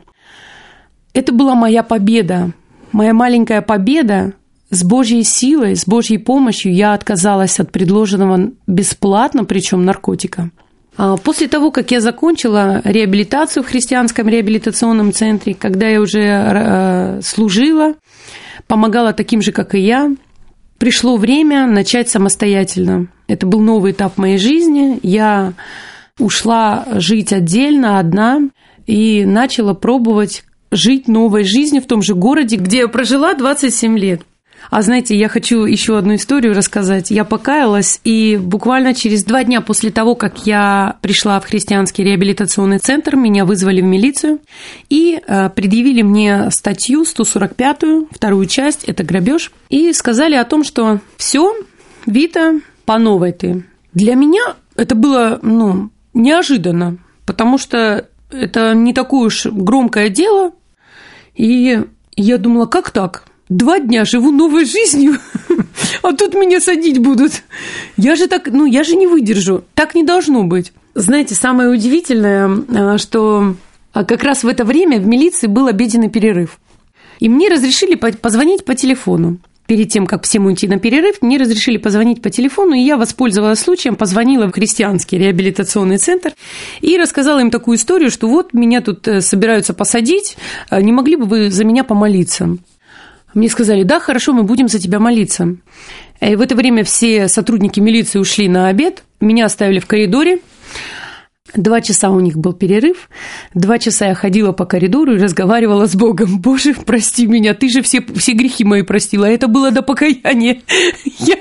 Это была моя победа. Моя маленькая победа. С Божьей силой, с Божьей помощью я отказалась от предложенного бесплатно, причем наркотика. После того, как я закончила реабилитацию в христианском реабилитационном центре, когда я уже служила, помогала таким же, как и я, пришло время начать самостоятельно. Это был новый этап моей жизни. Я ушла жить отдельно, одна, и начала пробовать жить новой жизнью в том же городе, где я прожила двадцать семь лет. А знаете, я хочу еще одну историю рассказать. Я покаялась, и буквально через два дня после того, как я пришла в христианский реабилитационный центр, меня вызвали в милицию и предъявили мне статью сто сорок пятую, вторую часть, это грабеж, и сказали о том, что все, Вита, по новой ты. Для меня это было, ну, неожиданно, потому что это не такое уж громкое дело, и я думала, как так? Два дня живу новой жизнью, а тут меня садить будут. Я же так, ну, я же не выдержу. Так не должно быть. Знаете, самое удивительное, что как раз в это время в милиции был обеденный перерыв. И мне разрешили позвонить по телефону. Перед тем, как всем уйти на перерыв, мне разрешили позвонить по телефону, и я воспользовалась случаем, позвонила в христианский реабилитационный центр и рассказала им такую историю, что вот меня тут собираются посадить, не могли бы вы за меня помолиться? Мне сказали: да, хорошо, мы будем за тебя молиться. И в это время все сотрудники милиции ушли на обед, меня оставили в коридоре. Два часа у них был перерыв, два часа я ходила по коридору и разговаривала с Богом. Боже, прости меня, ты же все, все грехи мои простила, это было до покаяния. Я,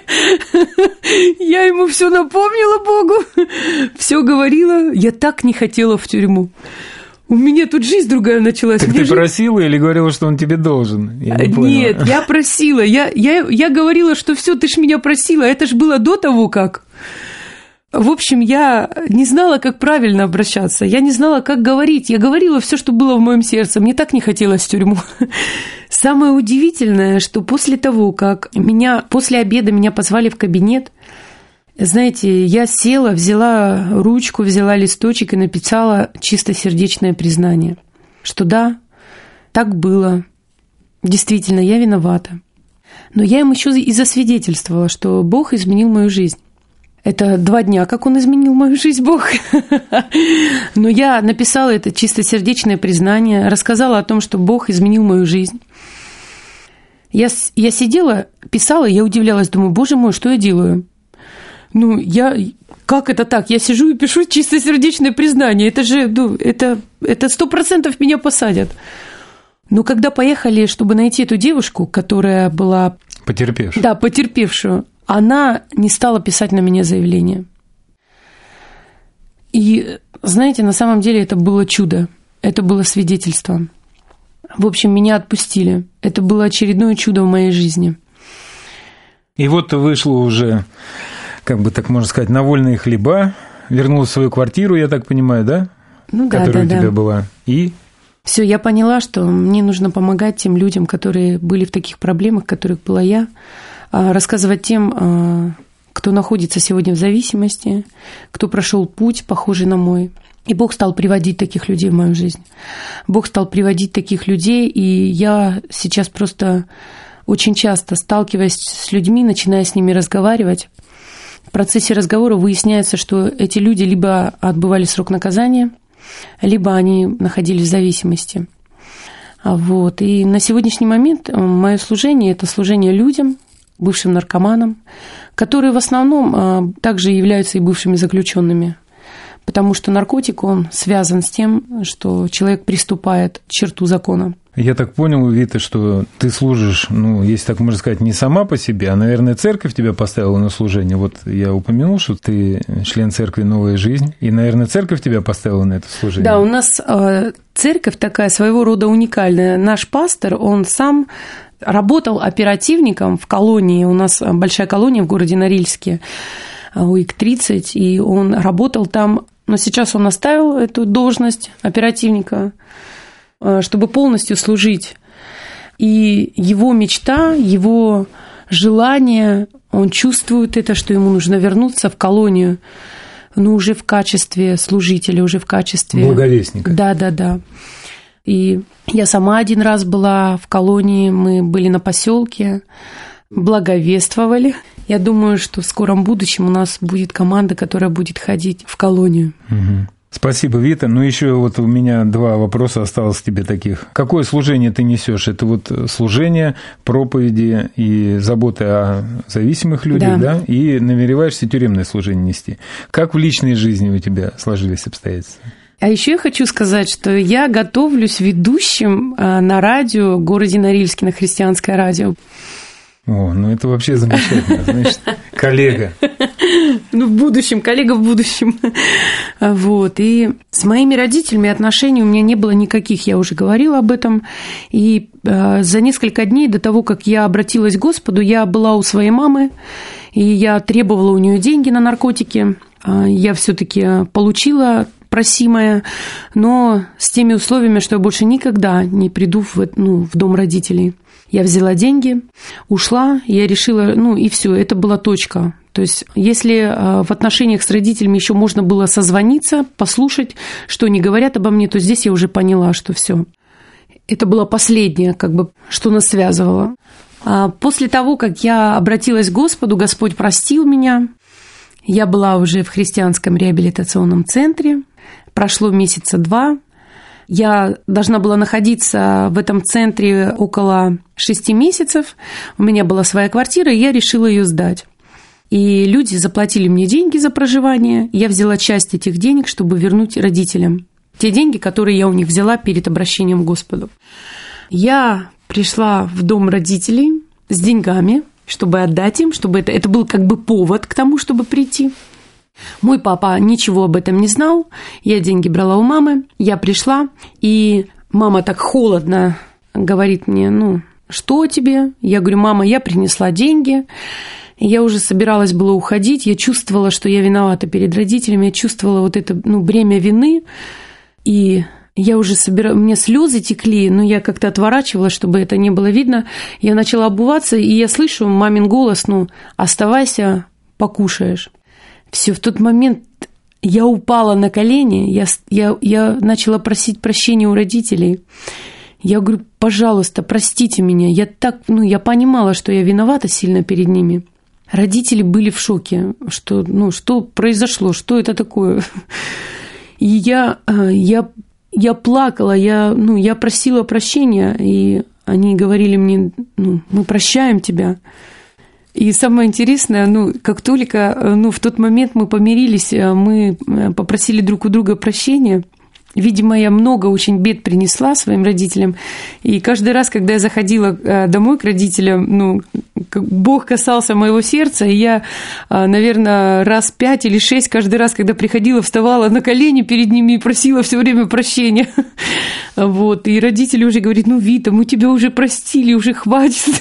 я ему все напомнила Богу, все говорила, я так не хотела в тюрьму. У меня тут жизнь другая началась. Так Мне ты жить... просила или говорила, что он тебе должен? Я не понял. Нет, я просила. Я, я, я говорила, что все, ты ж меня просила. Это ж было до того, как... В общем, я не знала, как правильно обращаться. Я не знала, как говорить. Я говорила все, что было в моем сердце. Мне так не хотелось в тюрьму. Самое удивительное, что после того, как меня... После обеда меня позвали в кабинет, знаете, я села, взяла ручку, взяла листочек и написала чистосердечное признание, что да, так было, действительно, я виновата. Но я им еще и засвидетельствовала, что Бог изменил мою жизнь. Это два дня, как Он изменил мою жизнь, Бог. Но я написала это чистосердечное признание, рассказала о том, что Бог изменил мою жизнь. Я, я сидела, писала, я удивлялась, думаю, Боже мой, что я делаю? Ну, я... Как это так? Я сижу и пишу чистосердечное признание. Это же, ну, это, это сто процентов меня посадят. Но когда поехали, чтобы найти эту девушку, которая была... Потерпевшую. Да, потерпевшую, она не стала писать на меня заявление. И, знаете, на самом деле это было чудо. Это было свидетельство. В общем, меня отпустили. Это было очередное чудо в моей жизни. И вот ты вышла уже... как бы так можно сказать, на вольные хлеба, вернулась в свою квартиру, я так понимаю, да? Ну да, которая да, у тебя да. была. И? Все, я поняла, что мне нужно помогать тем людям, которые были в таких проблемах, в которых была я, рассказывать тем, кто находится сегодня в зависимости, кто прошел путь, похожий на мой. И Бог стал приводить таких людей в мою жизнь. Бог стал приводить таких людей, и я сейчас просто очень часто, сталкиваясь с людьми, начиная с ними разговаривать, в процессе разговора выясняется, что эти люди либо отбывали срок наказания, либо они находились в зависимости. Вот. И на сегодняшний момент мое служение – это служение людям, бывшим наркоманам, которые в основном также являются и бывшими заключенными, потому что наркотик, он связан с тем, что человек приступает к черту закона. Я так понял, Вита, что ты служишь, ну, если так можно сказать, не сама по себе, а, наверное, церковь тебя поставила на служение. Вот я упомянул, что ты член церкви «Новая жизнь», и, наверное, церковь тебя поставила на это служение. Да, у нас э, церковь такая своего рода уникальная. Наш пастор, он сам работал оперативником в колонии. У нас большая колония в городе Норильске, УИК тридцать, и он работал там, но сейчас он оставил эту должность оперативника, чтобы полностью служить. И его мечта, его желание, он чувствует это, что ему нужно вернуться в колонию, но уже в качестве служителя, уже в качестве... Благовестника. Да, да, да. И я сама один раз была в колонии, мы были на поселке, благовествовали. Я думаю, что в скором будущем у нас будет команда, которая будет ходить в колонию. Угу. Спасибо, Вита. Ну, еще вот у меня два вопроса осталось к тебе таких. Какое служение ты несешь? Это вот служение, проповеди и заботы о зависимых людях, да? да? И намереваешься тюремное служение нести. Как в личной жизни у тебя сложились обстоятельства? А еще я хочу сказать, что я готовлюсь ведущим на радио в городе Норильске, на христианское радио. О, ну это вообще замечательно, значит, коллега. Ну, в будущем, коллега в будущем. Вот, и с моими родителями отношений у меня не было никаких, я уже говорила об этом. И за несколько дней до того, как я обратилась к Господу, я была у своей мамы, и я требовала у нее деньги на наркотики. Я все-таки получила просимое, но с теми условиями, что я больше никогда не приду в, ну, в дом родителей. Я взяла деньги, ушла, я решила, ну и все, это была точка. То есть, если в отношениях с родителями еще можно было созвониться, послушать, что они говорят обо мне, то здесь я уже поняла, что все. Это было последнее, как бы, что нас связывало. А после того, как я обратилась к Господу, Господь простил меня. Я была уже в христианском реабилитационном центре. Прошло месяца два. Я должна была находиться в этом центре около шести месяцев. У меня была своя квартира, и я решила ее сдать. И люди заплатили мне деньги за проживание. Я взяла часть этих денег, чтобы вернуть родителям. Те деньги, которые я у них взяла перед обращением к Господу. Я пришла в дом родителей с деньгами, чтобы отдать им, чтобы это, это был как бы повод к тому, чтобы прийти. Мой папа ничего об этом не знал. Я деньги брала у мамы. Я пришла, и мама так холодно говорит мне: ну, что тебе? Я говорю: мама, я принесла деньги. Я уже собиралась было уходить. Я чувствовала, что я виновата перед родителями. Я чувствовала вот это, ну, бремя вины. И я уже собирала... У меня слезы текли, но я как-то отворачивалась, чтобы это не было видно. Я начала обуваться, и я слышу мамин голос: ну, оставайся, покушаешь. Все, в тот момент я упала на колени, я, я, я начала просить прощения у родителей. Я говорю: пожалуйста, простите меня. Я так, ну, я понимала, что я виновата сильно перед ними. Родители были в шоке, что, ну, что произошло, что это такое. И я, я, я плакала, я, ну, я просила прощения, и они говорили мне: ну, мы прощаем тебя. И самое интересное, ну, как только, ну, в тот момент мы помирились, мы попросили друг у друга прощения. Видимо, я много очень бед принесла своим родителям. И каждый раз, когда я заходила домой к родителям, ну, Бог касался моего сердца, и я, наверное, раз пять или шесть каждый раз, когда приходила, вставала на колени перед ними и просила все время прощения. Вот. И родители уже говорят: ну, Вита, мы тебя уже простили, уже хватит.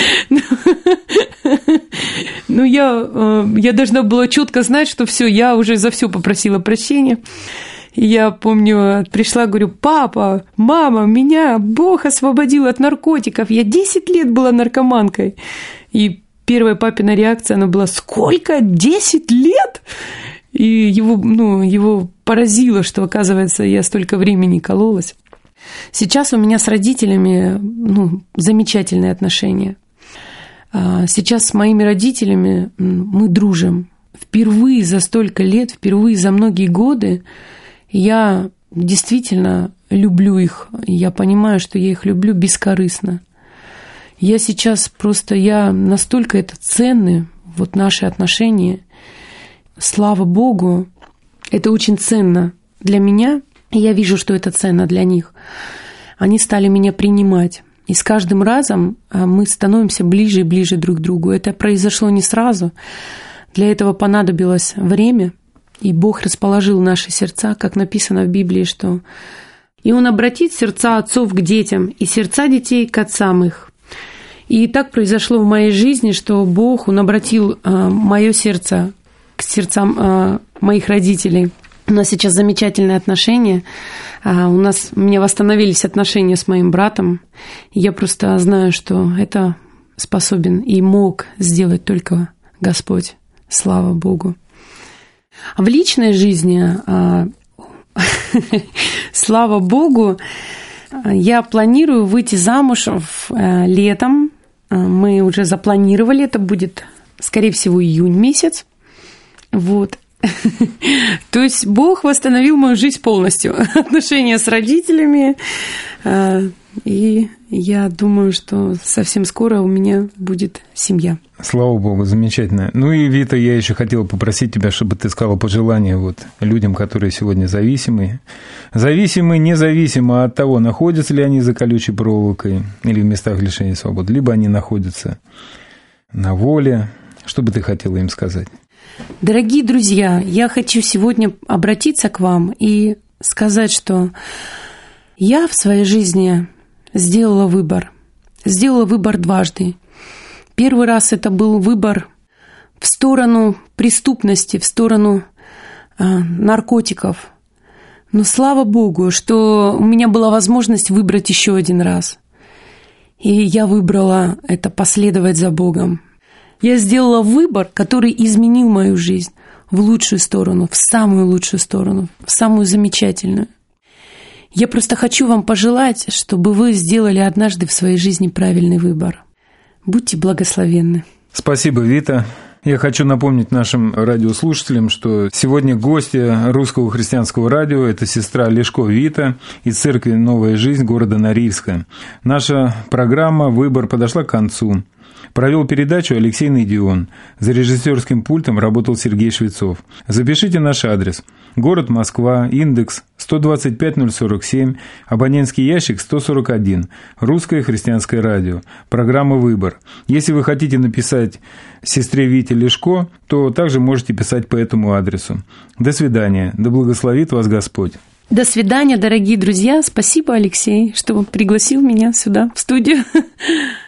Ну, я, я должна была четко знать, что все, я уже за все попросила прощения. Я помню, пришла, говорю: папа, мама, меня Бог освободил от наркотиков. Я десять лет была наркоманкой. И первая папина реакция, она была: сколько? десять лет? И его, ну, его поразило, что, оказывается, я столько времени кололась. Сейчас у меня с родителями, ну, замечательные отношения. Сейчас с моими родителями мы дружим. Впервые за столько лет, впервые за многие годы я действительно люблю их. Я понимаю, что я их люблю бескорыстно. Я сейчас просто, я настолько это ценны, вот наши отношения. Слава Богу, это очень ценно для меня. И я вижу, что это ценно для них. Они стали меня принимать. И с каждым разом мы становимся ближе и ближе друг к другу. Это произошло не сразу. Для этого понадобилось время. И Бог расположил наши сердца, как написано в Библии, что «И Он обратит сердца отцов к детям, и сердца детей к отцам их». И так произошло в моей жизни, что Бог, Он обратил мое сердце к сердцам моих родителей. У нас сейчас замечательные отношения. У нас, у меня восстановились отношения с моим братом. И я просто знаю, что это способен и мог сделать только Господь. Слава Богу. В личной жизни, слава Богу, я планирую выйти замуж летом. Мы уже запланировали, это будет, скорее всего, июнь месяц. Вот. То есть Бог восстановил мою жизнь полностью. Отношения с родителями. И я думаю, что совсем скоро у меня будет семья. Слава Богу, замечательно. Ну и, Вита, я еще хотела попросить тебя, чтобы ты сказала пожелания вот людям, которые сегодня зависимы. Зависимы независимо от того, находятся ли они за колючей проволокой или в местах лишения свободы, либо они находятся на воле. Что бы ты хотела им сказать? Дорогие друзья, я хочу сегодня обратиться к вам и сказать, что я в своей жизни сделала выбор. Сделала выбор дважды. Первый раз это был выбор в сторону преступности, в сторону э, наркотиков. Но слава Богу, что у меня была возможность выбрать еще один раз. И я выбрала это последовать за Богом. Я сделала выбор, который изменил мою жизнь в лучшую сторону, в самую лучшую сторону, в самую замечательную. Я просто хочу вам пожелать, чтобы вы сделали однажды в своей жизни правильный выбор. Будьте благословенны. Спасибо, Вита. Я хочу напомнить нашим радиослушателям, что сегодня гостья Русского христианского радио – это сестра Лешко Вита из церкви «Новая жизнь» города Норильска. Наша программа «Выбор» подошла к концу. Провел передачу Алексей Найдион. За режиссерским пультом работал Сергей Швецов. Запишите наш адрес. Город Москва, индекс сто сто двадцать пять ноль сорок семь, абонентский ящик сто сорок один, Русское христианское радио, программа «Выбор». Если вы хотите написать сестре Вите Лешко, то также можете писать по этому адресу. До свидания. Да благословит вас Господь. До свидания, дорогие друзья. Спасибо, Алексей, что пригласил меня сюда, в студию.